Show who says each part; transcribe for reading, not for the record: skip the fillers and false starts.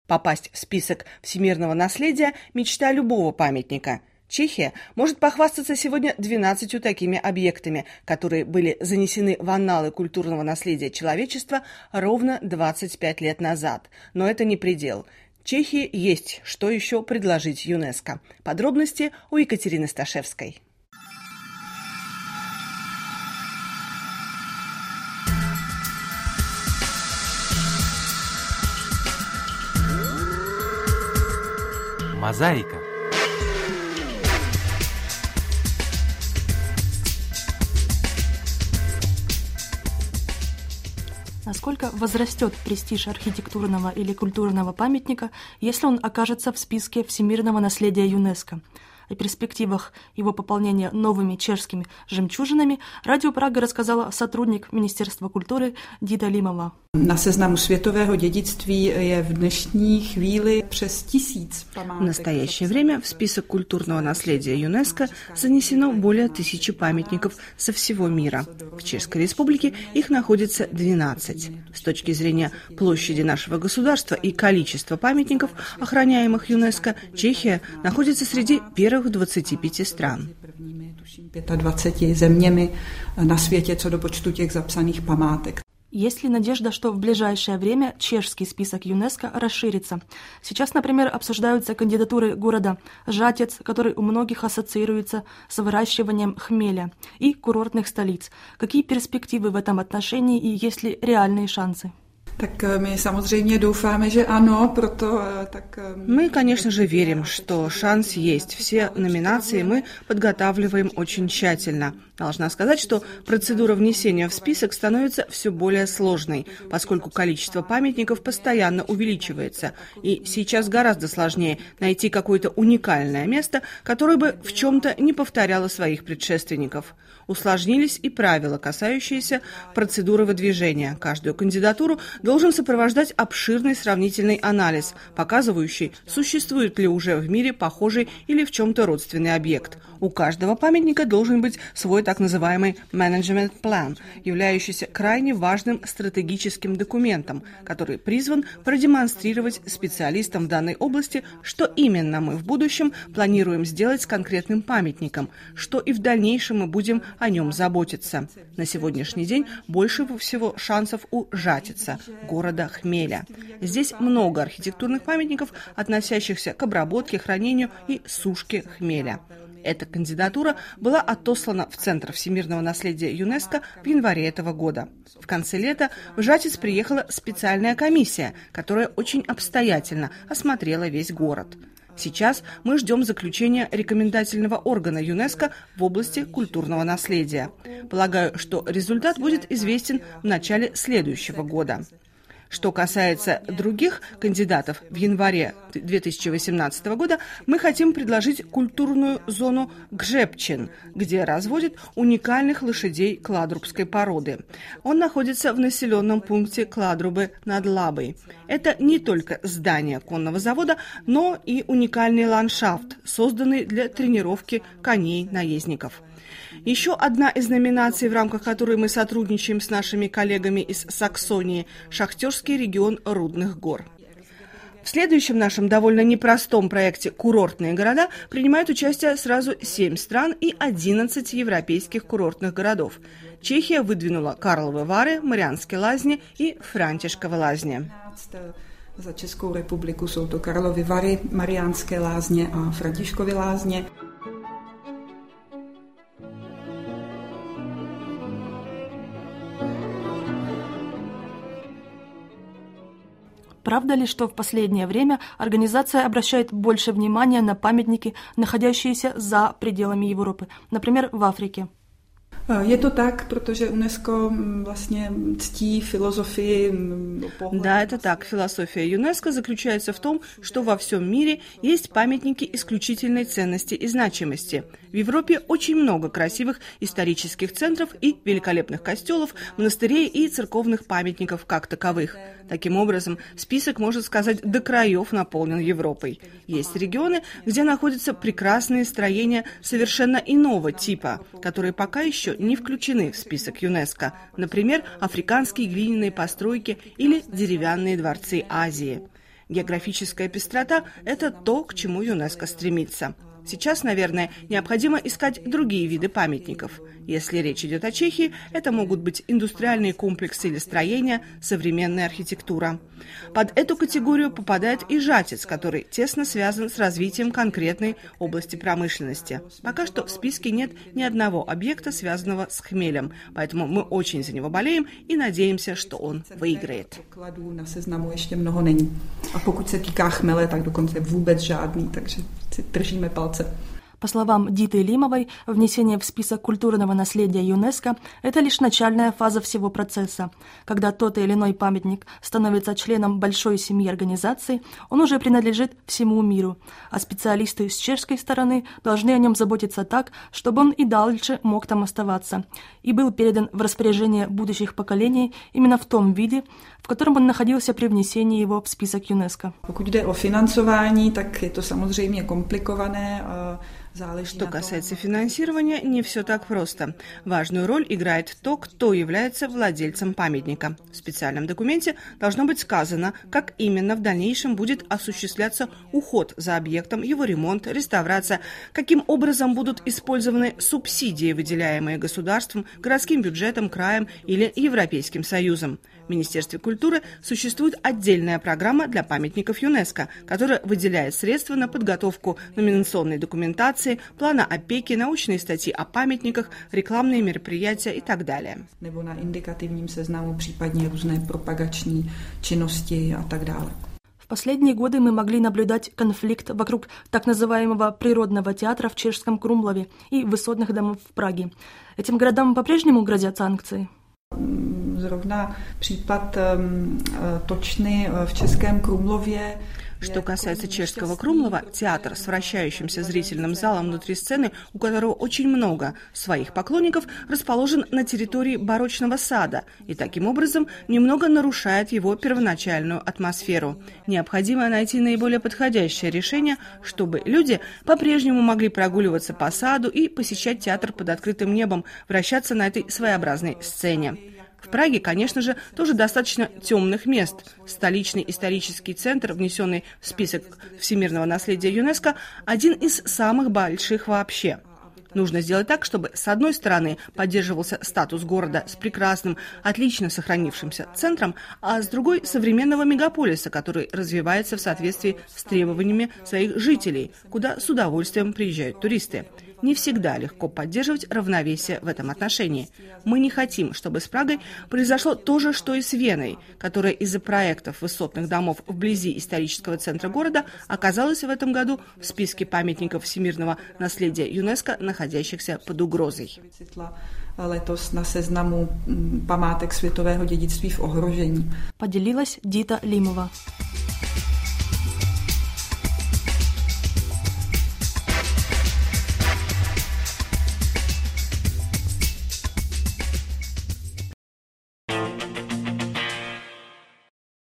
Speaker 1: Попасть в список всемирного наследия – мечта любого памятника. Чехия может похвастаться сегодня 12 такими объектами, которые были занесены в анналы культурного наследия человечества ровно 25 лет назад. Но это не предел. Чехии есть что еще предложить ЮНЕСКО. Подробности у Екатерины Сташевской.
Speaker 2: Мозаика.
Speaker 3: Насколько возрастет престиж архитектурного или культурного памятника, если он окажется в списке всемирного наследия ЮНЕСКО? О перспективах его пополнения новыми чешскими жемчужинами Радио Прага рассказала сотрудник Министерства культуры Дита Limova.
Speaker 4: Na seznamu světového dědictví je v dnešní chvíli přes 1000 památek.
Speaker 1: В настоящее время в список культурного наследия ЮНЕСКО занесено более 1000 памятников со всего мира. В Чешской Республике их находится 12. С точки зрения площади нашего государства и количества памятников, охраняемых ЮНЕСКО, Чехия находится среди первых 25 стран.
Speaker 4: 25 zeměmi na světě co do počtu těch zapsaných památek.
Speaker 3: Есть ли надежда, что в ближайшее время чешский список ЮНЕСКО расширится? Сейчас, например, обсуждаются кандидатуры города Жатец, который у многих ассоциируется с выращиванием хмеля, и курортных столиц. Какие перспективы в этом отношении и есть ли реальные шансы?
Speaker 4: Так мы samozřejmě doufáme, že ano, proto так...
Speaker 1: Мы, конечно же, верим, что шанс есть. Все номинации мы подготавливаем очень тщательно. Должна сказать, что процедура внесения в список становится все более сложной, поскольку количество памятников постоянно увеличивается. И сейчас гораздо сложнее найти какое-то уникальное место, которое бы в чем-то не повторяло своих предшественников. Усложнились и правила, касающиеся процедуры выдвижения. Каждую кандидатуру должен сопровождать обширный сравнительный анализ, показывающий, существует ли уже в мире похожий или в чем-то родственный объект. У каждого памятника должен быть свой так называемый management plan, являющийся крайне важным стратегическим документом, который призван продемонстрировать специалистам в данной области, что именно мы в будущем планируем сделать с конкретным памятником, что и в дальнейшем мы будем о нем заботиться. На сегодняшний день больше всего шансов у Жатица, города хмеля. Здесь много архитектурных памятников, относящихся к обработке, хранению и сушке хмеля. Эта кандидатура была отослана в Центр всемирного наследия ЮНЕСКО в январе этого года. В конце лета в Жатец приехала специальная комиссия, которая очень обстоятельно осмотрела весь город. Сейчас мы ждем заключения рекомендательного органа ЮНЕСКО в области культурного наследия. Полагаю, что результат будет известен в начале следующего года. Что касается других кандидатов, в январе 2018 года мы хотим предложить культурную зону Гжепчин, где разводят уникальных лошадей кладрубской породы. Он находится в населенном пункте Кладрубы над Лабой. Это не только здание конного завода, но и уникальный ландшафт, созданный для тренировки коней-наездников. Еще одна из номинаций, в рамках которой мы сотрудничаем с нашими коллегами из Саксонии – Шахтерский регион Рудных гор. В следующем нашем довольно непростом проекте «Курортные города» принимают участие сразу 7 стран и 11 европейских курортных городов. Чехия выдвинула Карловы Вары, Марианские лазни и Франтишковы лазни.
Speaker 4: За Českou republiku jsou to Karlovy Vary, Mariánské lázně a Františkovy lázně.
Speaker 3: Правда ли, что в последнее время организация обращает больше внимания на памятники, находящиеся за пределами Европы, например, в Африке?
Speaker 4: Je to tak, protože UNESCO vlastně ctí filozofii.
Speaker 1: Да, это так. Философия ЮНЕСКО заключается в том, что во всем мире есть памятники исключительной ценности и значимости. В Европе очень много красивых исторических центров и великолепных костелов, монастырей и церковных памятников как таковых. Таким образом, список, можно сказать, до краев наполнен Европой. Есть регионы, где находятся прекрасные строения совершенно иного типа, которые пока еще не включены в список ЮНЕСКО, например, африканские глиняные постройки или деревянные дворцы Азии. Географическая пестрота – это то, к чему ЮНЕСКО стремится. Сейчас, наверное, необходимо искать другие виды памятников. Если речь идет о Чехии, это могут быть индустриальные комплексы или строения, современная архитектура. Под эту категорию попадает и Жатец, который тесно связан с развитием конкретной области промышленности. Пока что в списке нет ни одного объекта, связанного с хмелем, поэтому мы очень за него болеем и надеемся, что он выиграет.
Speaker 4: Na seznamu ještě mnoho není. A pokud se týká chmele, tak dokonce vůbec žádný, takže si držíme palce.
Speaker 3: По словам Диты Лимовой, внесение в список культурного наследия ЮНЕСКО – это лишь начальная фаза всего процесса. Когда тот или иной памятник становится членом большой семьи организаций, он уже принадлежит всему миру, а специалисты с чешской стороны должны о нем заботиться так, чтобы он и дальше мог там оставаться, и был передан в распоряжение будущих поколений именно в том виде, в котором он находился при внесении его в список ЮНЕСКО.
Speaker 4: Pokud jde o financování, tak je to samozřejmě komplikované.
Speaker 1: Что касается финансирования, не все так просто. Важную роль играет то, кто является владельцем памятника. В специальном документе должно быть сказано, как именно в дальнейшем будет осуществляться уход за объектом, его ремонт, реставрация, каким образом будут использованы субсидии, выделяемые государством, городским бюджетом, краем или Европейским Союзом. В Министерстве культуры существует отдельная программа для памятников ЮНЕСКО, которая выделяет средства на подготовку номинационной документации, плана опеки, научные статьи о памятниках, рекламные мероприятия и так далее.
Speaker 4: Nebo na indikativním seznamu případně různé propagační činnosti a tak dále.
Speaker 3: В последние годы мы могли наблюдать конфликт вокруг так называемого природного театра в чешском Крумлове и высотных домов в Праге. Этим городам по-прежнему грозят санкции?
Speaker 4: Zrovna případ Točny v Českém Krumlově.
Speaker 1: Что касается чешского Крумлова, театр с вращающимся зрительным залом внутри сцены, у которого очень много своих поклонников, расположен на территории барочного сада и таким образом немного нарушает его первоначальную атмосферу. Необходимо найти наиболее подходящее решение, чтобы люди по-прежнему могли прогуливаться по саду и посещать театр под открытым небом, вращаться на этой своеобразной сцене. В Праге, конечно же, тоже достаточно темных мест. Столичный исторический центр, внесенный в список всемирного наследия ЮНЕСКО, один из самых больших вообще. Нужно сделать так, чтобы, с одной стороны, поддерживался статус города с прекрасным, отлично сохранившимся центром, а с другой – современного мегаполиса, который развивается в соответствии с требованиями своих жителей, куда с удовольствием приезжают туристы. Не всегда легко поддерживать равновесие в этом отношении. Мы не хотим, чтобы с Прагой произошло то же, что и с Веной, которая из-за проектов высотных домов вблизи исторического центра города оказалась в этом году в списке памятников всемирного наследия ЮНЕСКО, находящихся под угрозой.
Speaker 4: Letos na seznamu památek světového dědictví v ohrožení.
Speaker 3: Поделилась Дита Лимова.